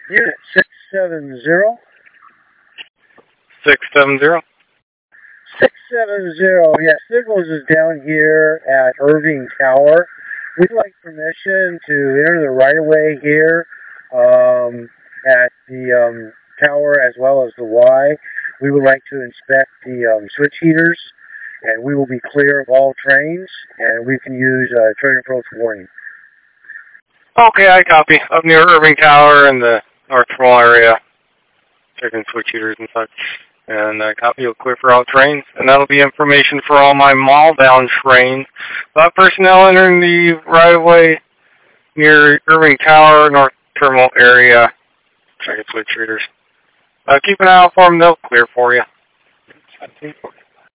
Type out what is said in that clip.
Unit 670. 670. 670, yeah, Signals is down here at Irving Tower. We'd like permission to enter the right-of-way here at the tower as well as the Y. We would like to inspect the switch heaters, and we will be clear of all trains, and we can use train approach warning. Okay, I copy. Up near Irving Tower in the North Terminal area. Checking switch heaters and such. And I copy will clear for all trains. And that'll be information for all my mall-bound trains. Personnel entering the right-of-way near Irving Tower, North Terminal area. Checking switch heaters. Keep an eye out for them. They'll clear for you.